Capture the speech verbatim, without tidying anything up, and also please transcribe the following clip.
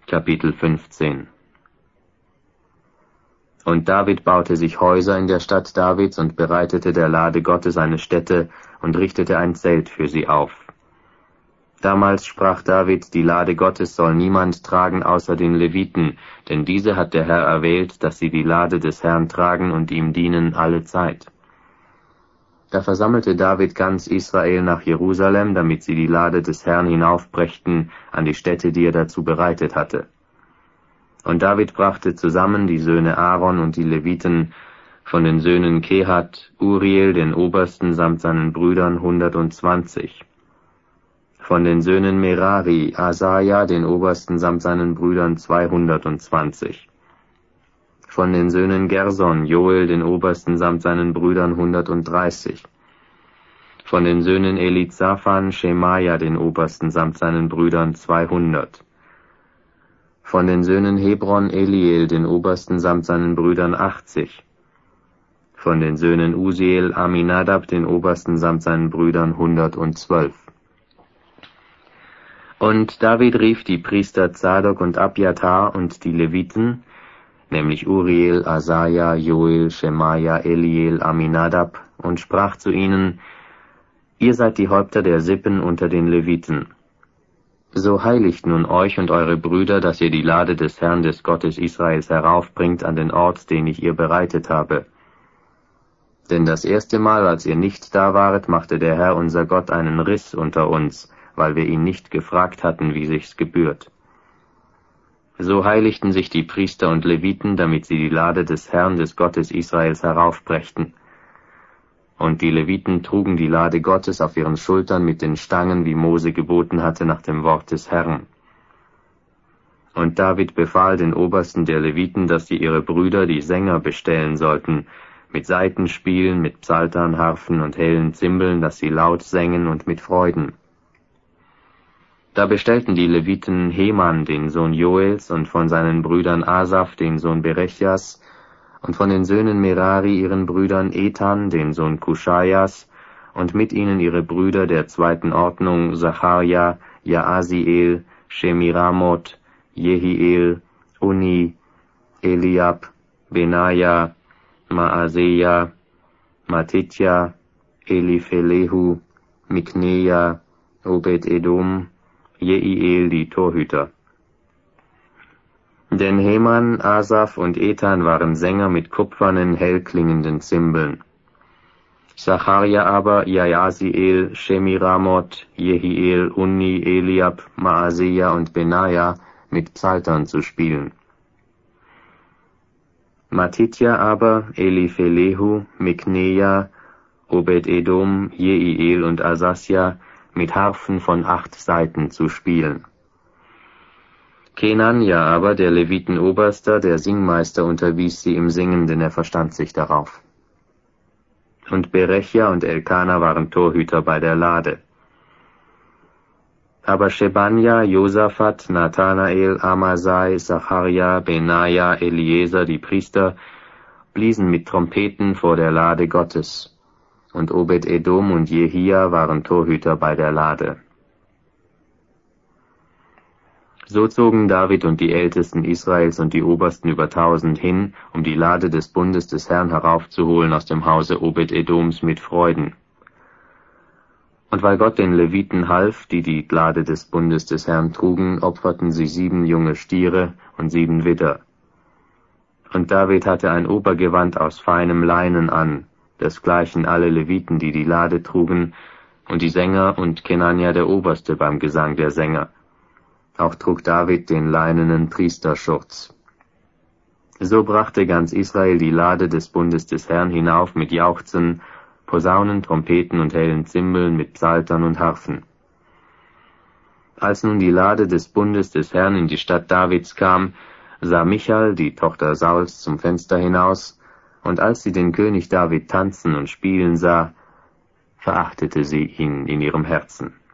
Kapitel fünfzehn. Und David baute sich Häuser in der Stadt Davids und bereitete der Lade Gottes eine Stätte und richtete ein Zelt für sie auf. Damals sprach David, die Lade Gottes soll niemand tragen außer den Leviten, denn diese hat der Herr erwählt, dass sie die Lade des Herrn tragen und ihm dienen alle Zeit. Da versammelte David ganz Israel nach Jerusalem, damit sie die Lade des Herrn hinaufbrächten an die Stätte, die er dazu bereitet hatte. Und David brachte zusammen die Söhne Aaron und die Leviten, von den Söhnen Kehat, Uriel, den Obersten, samt seinen Brüdern hundertundzwanzig. Von den Söhnen Merari, Asaja, den Obersten, samt seinen Brüdern zweihundertundzwanzig. Von den Söhnen Gerson, Joel, den Obersten, samt seinen Brüdern hundertunddreißig. Von den Söhnen Elizaphan, Schemaja, den Obersten, samt seinen Brüdern zweihundert. Von den Söhnen Hebron, Eliel, den Obersten, samt seinen Brüdern achtzig. Von den Söhnen Usiel, Aminadab, den Obersten, samt seinen Brüdern hundertzwölf. Und David rief die Priester Zadok und Abjatar und die Leviten, nämlich Uriel, Asaja, Joel, Schemaja, Eliel, Aminadab, und sprach zu ihnen: Ihr seid die Häupter der Sippen unter den Leviten. So heiligt nun euch und eure Brüder, dass ihr die Lade des Herrn, des Gottes Israels, heraufbringt an den Ort, den ich ihr bereitet habe. Denn das erste Mal, als ihr nicht da waret, machte der Herr unser Gott einen Riss unter uns, weil wir ihn nicht gefragt hatten, wie sich's gebührt. So heiligten sich die Priester und Leviten, damit sie die Lade des Herrn, des Gottes Israels, heraufbrächten. Und die Leviten trugen die Lade Gottes auf ihren Schultern mit den Stangen, wie Mose geboten hatte, nach dem Wort des Herrn. Und David befahl den Obersten der Leviten, dass sie ihre Brüder, die Sänger, bestellen sollten, mit Saitenspielen, mit Psaltern, Harfen und hellen Zimbeln, dass sie laut sängen und mit Freuden. Da bestellten die Leviten Heman, den Sohn Joels, und von seinen Brüdern Asaf, den Sohn Berechjas, und von den Söhnen Merari ihren Brüdern Ethan, den Sohn Kuschajas, und mit ihnen ihre Brüder der zweiten Ordnung, Zacharja, Jaasiel, Shemiramoth, Jehiel, Uni, Eliab, Benaja, Maaseja, Matitja, Eliphelehu, Mikneja, Obed-Edom, Jeiel, die Torhüter. Denn Heman, Asaf und Ethan waren Sänger mit kupfernen, hellklingenden Zimbeln. Zacharja aber, Jaasiel, Shemiramoth, Jehiel, Uni, Eliab, Maaseja und Benaja mit Psaltern zu spielen. Matitja aber, Eliphelehu, Mikneja, Obed-Edom, Jeiel und Asasja mit Harfen von acht Saiten zu spielen. Kenanja aber, der Levitenoberster, der Singmeister, unterwies sie im Singen, denn er verstand sich darauf. Und Berechja und Elkana waren Torhüter bei der Lade. Aber Shebanja, Josaphat, Nathanael, Amasai, Zacharja, Benaja, Eliezer, die Priester, bliesen mit Trompeten vor der Lade Gottes, und Obed-Edom und Jehia waren Torhüter bei der Lade. So zogen David und die Ältesten Israels und die Obersten über tausend hin, um die Lade des Bundes des Herrn heraufzuholen aus dem Hause Obed-Edoms mit Freuden. Und weil Gott den Leviten half, die die Lade des Bundes des Herrn trugen, opferten sie sieben junge Stiere und sieben Widder. Und David hatte ein Obergewand aus feinem Leinen an, desgleichen alle Leviten, die die Lade trugen, und die Sänger und Kenanja der Oberste beim Gesang der Sänger. Auch trug David den leinenen Priesterschurz. So brachte ganz Israel die Lade des Bundes des Herrn hinauf mit Jauchzen, Posaunen, Trompeten und hellen Zimbeln, mit Psaltern und Harfen. Als nun die Lade des Bundes des Herrn in die Stadt Davids kam, sah Michal, die Tochter Sauls, zum Fenster hinaus, und als sie den König David tanzen und spielen sah, verachtete sie ihn in ihrem Herzen.